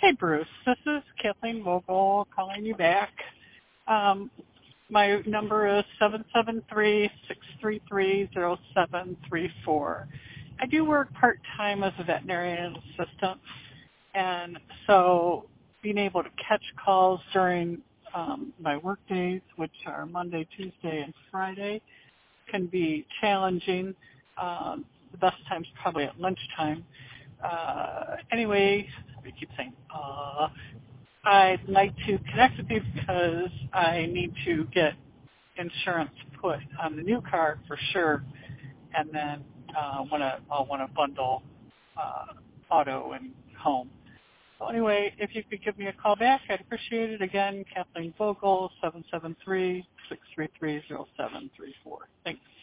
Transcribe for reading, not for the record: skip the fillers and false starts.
Hey, Bruce. This is Kathleen Vogel calling you back. Um, my number is 773-633-0734. I do work part-time as a veterinarian assistant, and so being able to catch calls during my work days, which are Monday, Tuesday, and Friday, can be challenging. The best time's probably at lunchtime. Anyway, I keep saying, I'd like to connect with you because I need to get insurance put on the new car for sure, and then I'll want to bundle auto and home. So anyway, if you could give me a call back, I'd appreciate it. Again, Kathleen Vogel, 773-633-0734. Thanks.